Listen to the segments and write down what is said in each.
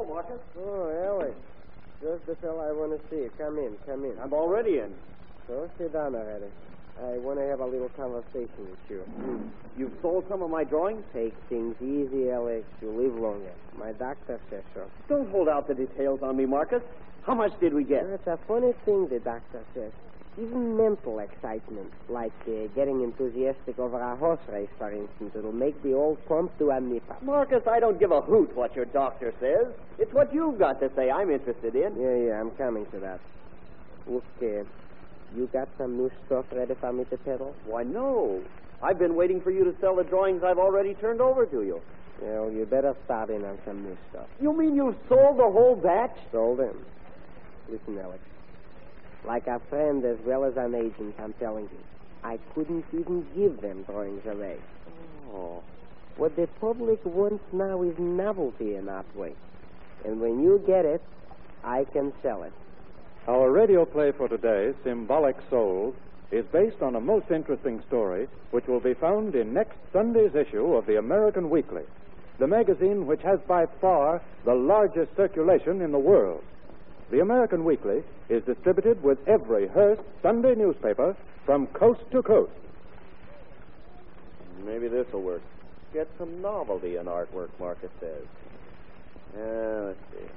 Marcus. Oh, Alex. Just the fellow I want to see. Come in. I'm already in. So, sit down already. I want to have a little conversation with you. You've sold some of my drawings? Take things easy, Alex. You live longer. My doctor says so. Don't hold out the details on me, Marcus. How much did we get? It's a funny thing, the doctor says. Even mental excitement, like getting enthusiastic over a horse race, for instance, it'll make the old pump do a nip up. Marcus, I don't give a hoot what your doctor says. It's what you've got to say I'm interested in. Yeah, I'm coming to that. Look, you got some new stuff ready for me to peddle? Why, no. I've been waiting for you to sell the drawings I've already turned over to you. Well, you better start in on some new stuff. You mean you've sold the whole batch? Sold them. Listen, Alex. Like a friend as well as an agent, I'm telling you. I couldn't even give them drawings away. Oh. What the public wants now is novelty in artwork. And when you get it, I can sell it. Our radio play for today, Symbolic Souls, is based on a most interesting story which will be found in next Sunday's issue of the American Weekly, the magazine which has by far the largest circulation in the world. The American Weekly is distributed with every Hearst Sunday newspaper from coast to coast. Maybe this will work. Get some novelty in artwork, Marcus says. Let's see.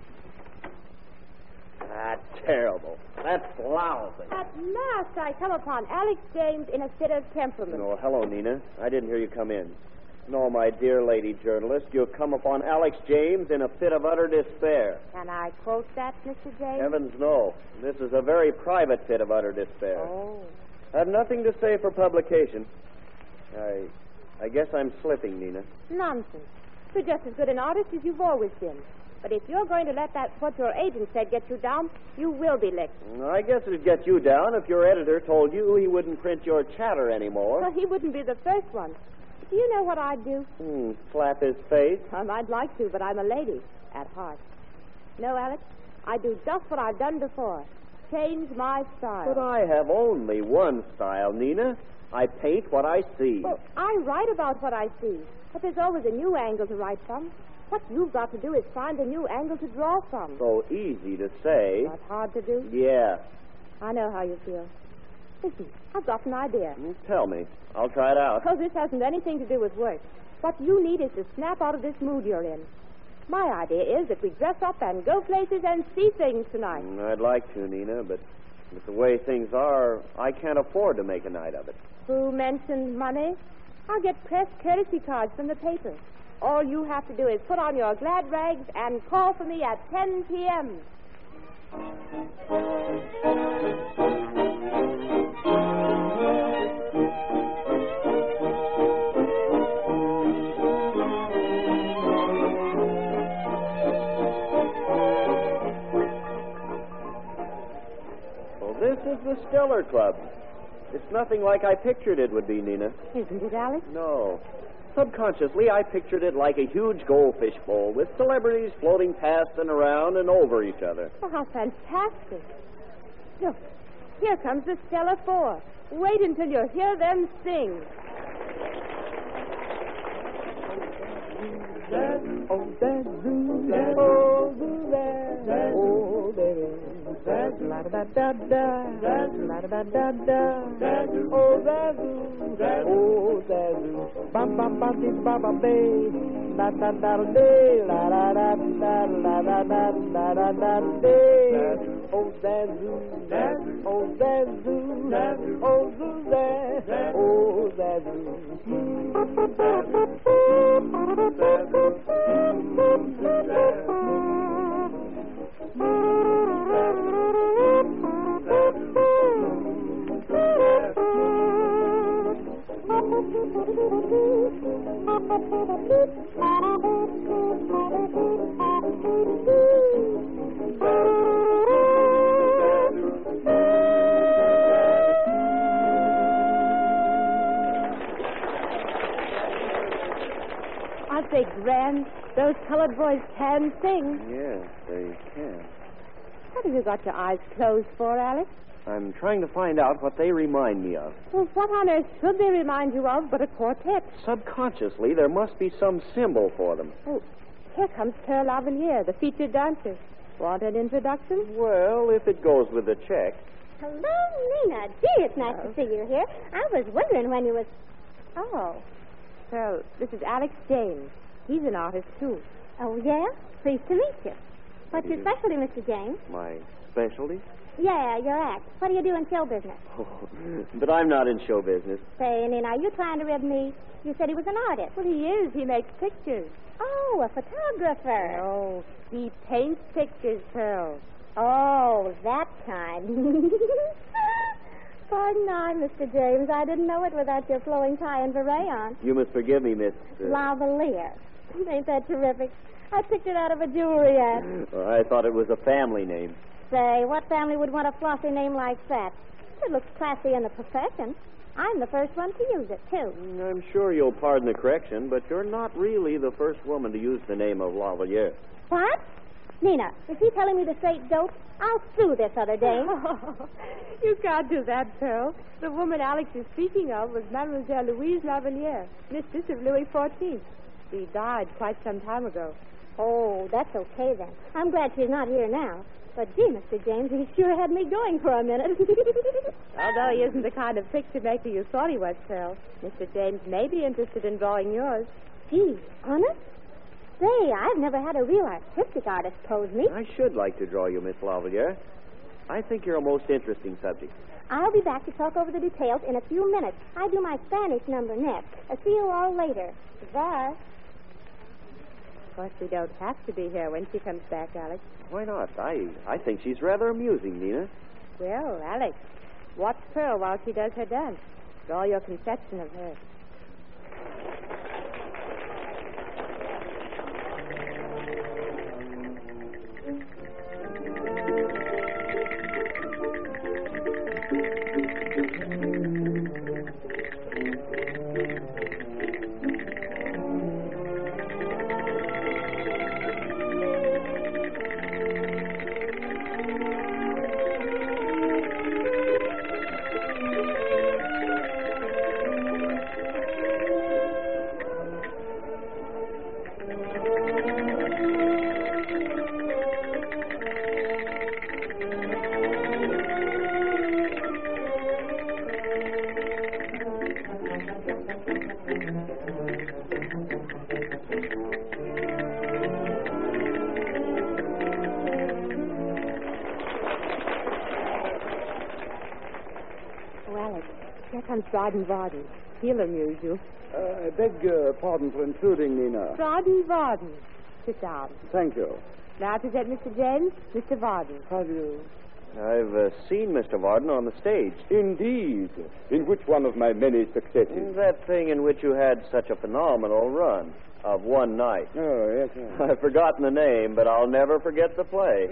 Terrible. That's lousy. At last I come upon Alex James in a fit of temperament. Oh, hello, Nina. I didn't hear you come in. No, my dear lady journalist, you've come upon Alex James in a fit of utter despair. Can I quote that, Mr. James? Heavens, no. This is a very private fit of utter despair. Oh. I've nothing to say for publication. I guess I'm slipping, Nina. Nonsense. You're just as good an artist as you've always been. But if you're going to let that what your agent said get you down, you will be licked. I guess it'd get you down if your editor told you he wouldn't print your chatter anymore. Well, he wouldn't be the first one. Do you know what I'd do? Slap his face? I'd like to, but I'm a lady at heart. No, Alex, I do just what I've done before. Change my style. But I have only one style, Nina. I paint what I see. Well, I write about what I see, but there's always a new angle to write from. What you've got to do is find a new angle to draw from. So easy to say. That's hard to do? Yeah. I know how you feel. Listen, I've got an idea. Tell me. I'll try it out. Oh, this hasn't anything to do with work. What you need is to snap out of this mood you're in. My idea is that we dress up and go places and see things tonight. I'd like to, Nina, but with the way things are, I can't afford to make a night of it. Who mentioned money? I'll get press courtesy cards from the paper. All you have to do is put on your glad rags and call for me at 10 p.m. Well, this is the Stellar Club. It's nothing like I pictured it would be, Nina. Isn't it, Alex? No. Subconsciously, I pictured it like a huge goldfish bowl with celebrities floating past and around and over each other. Oh, how fantastic. Look, here comes the Stella Four. Wait until you hear them sing. Oh, that zoo, that, oh, zoo, that, oh, baby. La da da da, la da da da, oh, that zoo, oh, that zoo. Bam bam bam dee ba ba bay, da da da day, la da da da, la da da da da da day. Oh, that zoo, oh, that zoo, oh, zoo, that, oh, that Aren't they grand? Those colored boys can sing. Yes, they can. What have you got your eyes closed for, Alex? I'm trying to find out what they remind me of. Well, what on earth should they remind you of but a quartet? Subconsciously, there must be some symbol for them. Oh, Here comes Pearl Lavalier, the featured dancer. Want an introduction? Well, if it goes with the check. Hello, Nina. Gee, it's nice to see you here. I was wondering when you was... Oh. Pearl, this is Alex James. He's an artist, too. Oh, yeah? Pleased to meet you. What's your specialty, Mr. James? My specialty? Yeah, your act. What do you do in show business? Oh, but I'm not in show business. Say, Nina, are you trying to rib me? You said he was an artist. Well, he is. He makes pictures. Oh, a photographer. No, he paints pictures, Pearl. Oh, that kind. Pardon I, Mr. James. I didn't know it without your flowing tie and beret on. You must forgive me, Miss... Lavalier. Ain't that terrific? I picked it out of a jewelry ad. I thought it was a family name. Say, what family would want a flossy name like that? It looks classy in the profession. I'm the first one to use it, too. I'm sure you'll pardon the correction, but you're not really the first woman to use the name of Lavalier. What? Nina, is he telling me the straight dope? I'll sue this other dame. You can't do that, Pearl. The woman Alex is speaking of was Mademoiselle Louise Lavalier, mistress of Louis XIV. She died quite some time ago. Oh, that's okay, then. I'm glad she's not here now. But, gee, Mr. James, he sure had me going for a minute. Although he isn't the kind of picture maker you thought he was, Pearl. Mr. James may be interested in drawing yours. Gee, honest? Say, I've never had a real artistic artist pose me. I should like to draw you, Miss Lavalier. I think you're a most interesting subject. I'll be back to talk over the details in a few minutes. I do my Spanish number next. See you all later. Goodbye. Of course, we don't have to be here when she comes back, Alex. Why not? I think she's rather amusing, Nina. Well, Alex, watch Pearl while she does her dance. Draw your conception of her. Here comes Dryden Varden. He'll amuse you. I beg pardon for intruding, Nina. Dryden Varden. Sit down. Thank you. Now I present Mr. James, Mr. Varden. How do you? I've seen Mr. Varden on the stage. Indeed. In which one of my many successes? That thing in which you had such a phenomenal run of one night. Oh, yes, yes. I've forgotten the name, but I'll never forget the play.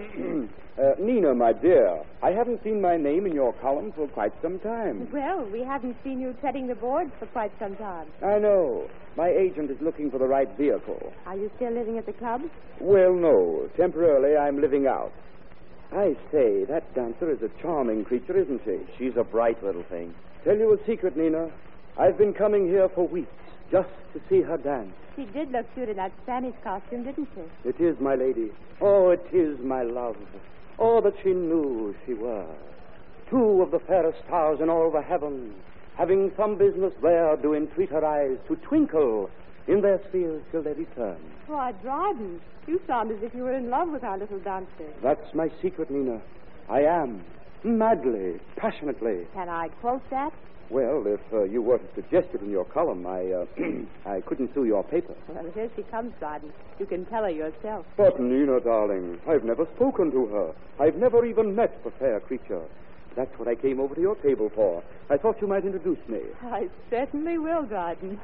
Nina, my dear, I haven't seen my name in your column for quite some time. Well, we haven't seen you treading the boards for quite some time. I know. My agent is looking for the right vehicle. Are you still living at the club? Well, no. Temporarily, I'm living out. I say, that dancer is a charming creature, isn't she? She's a bright little thing. Tell you a secret, Nina. I've been coming here for weeks just to see her dance. She did look cute in that Spanish costume, didn't she? It is, my lady. Oh, it is, my love. Oh, that she knew she was. Two of the fairest stars in all the heavens, having some business there, do entreat her eyes to twinkle in their spheres till they return. Why, Dryden, you sound as if you were in love with our little dancer. That's my secret, Nina. I am. Madly, passionately. Can I quote that? Well, if you were to suggest it in your column, I couldn't sue your paper. Well, here she comes, Dryden. You can tell her yourself. But, Nina, darling, I've never spoken to her. I've never even met the fair creature. That's what I came over to your table for. I thought you might introduce me. I certainly will, Dryden.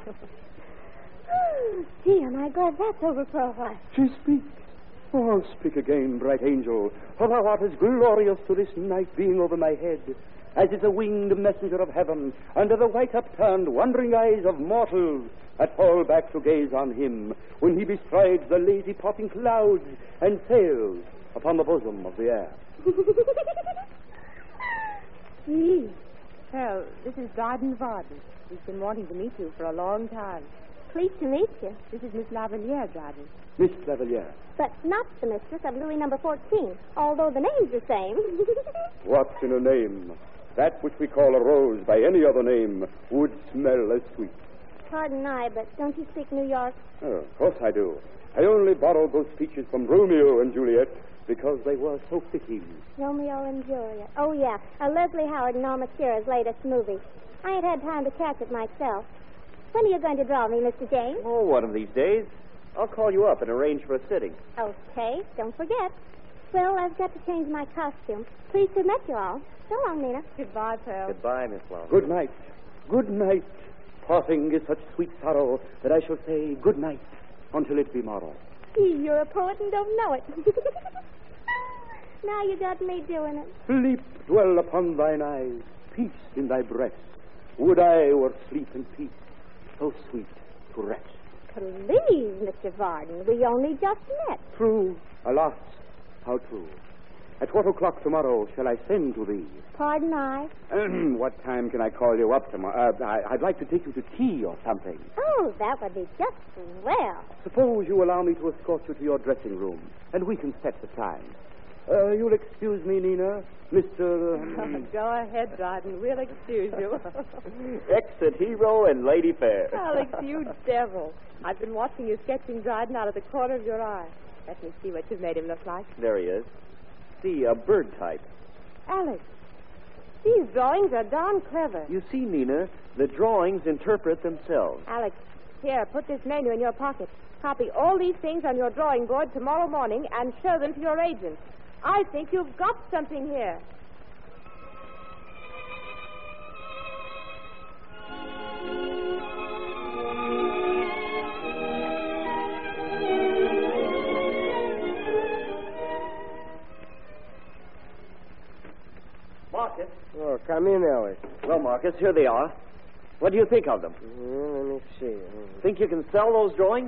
Gee, am I glad that's over for a while. She speaks. Oh, speak again, bright angel. For thou art as glorious to this night being over my head as is a winged messenger of heaven under the white upturned wondering eyes of mortals that fall back to gaze on him when he bestrides the lazy popping clouds and sails upon the bosom of the air. Gee. Pearl, this is Dryden Varden. He's been wanting to meet you for a long time. pleased to meet you. This is Miss Lavalier, Dryden. Miss Lavalier. But not the mistress of Louis number 14, although the name's the same. What's in a name? That which we call a rose by any other name would smell as sweet. Pardon I, but don't you speak New York? Oh, of course I do. I only borrowed those speeches from Romeo and Juliet because they were so fitting. Romeo and Juliet. Oh, yeah. Leslie Howard and Norma Shearer's latest movie. I ain't had time to catch it myself. When are you going to draw me, Mr. James? Oh, one of these days. I'll call you up and arrange for a sitting. Okay, don't forget. Well, I've got to change my costume. Pleased to have met you all. So long, Nina. Goodbye, Pearl. Goodbye, Miss Lawrence. Good night. Good night. Parting is such sweet sorrow that I shall say good night until it be morrow. You're a poet and don't know it. Now you got me doing it. Sleep dwell upon thine eyes, peace in thy breast. Would I were sleep and peace, so sweet to rest. Please, Mr. Varden, we only just met. True, alas, how true. At what o'clock tomorrow shall I send to thee? Pardon I? What time can I call you up tomorrow? I'd like to take you to tea or something. Oh, that would be just swell. Suppose you allow me to escort you to your dressing room, and we can set the time. You'll excuse me, Nina. Mr. Go ahead, Dryden. We'll excuse you. Exit hero and lady fair. Alex, you devil. I've been watching you sketching Dryden out of the corner of your eye. Let me see what you've made him look like. There he is. See, a bird type. Alex, these drawings are darn clever. You see, Nina, the drawings interpret themselves. Alex, here, put this menu in your pocket. Copy all these things on your drawing board tomorrow morning and show them to your agent. I think you've got something here. Marcus. Oh, come in, Ellis. Well, Marcus, here they are. What do you think of them? Let me see. Think you can sell those drawings?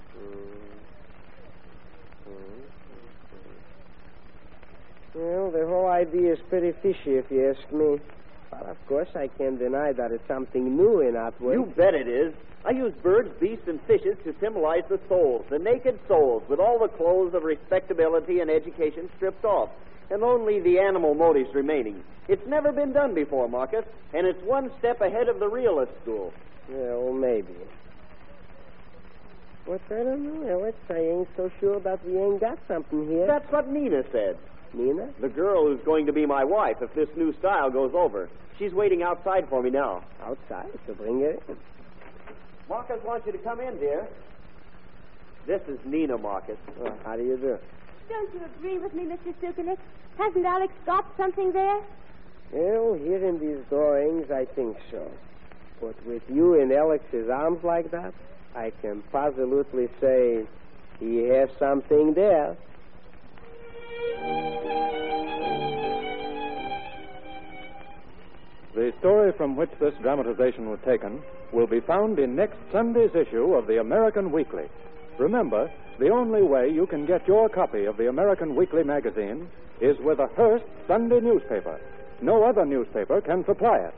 Well, the whole idea is pretty fishy, if you ask me. But, of course, I can't deny that it's something new in artwork. You bet it is. I use birds, beasts, and fishes to symbolize the souls, the naked souls, with all the clothes of respectability and education stripped off, and only the animal motives remaining. It's never been done before, Marcus, and it's one step ahead of the realist school. Yeah, well, maybe. But I don't know, Ellis. I ain't so sure that we ain't got something here. That's what Nina said. Nina? The girl who's going to be my wife if this new style goes over. She's waiting outside for me now. Outside, so bring her in. Marcus wants you to come in, dear. This is Nina, Marcus. Well, how do you do? Don't you agree with me, Mr. Stukenik? Hasn't Alex got something there? Well, here in these drawings, I think so. But with you in Alex's arms like that, I can positively say he has something there. The story from which this dramatization was taken will be found in next Sunday's issue of the American Weekly. Remember, the only way you can get your copy of the American Weekly magazine is with a Hearst Sunday newspaper. No other newspaper can supply it.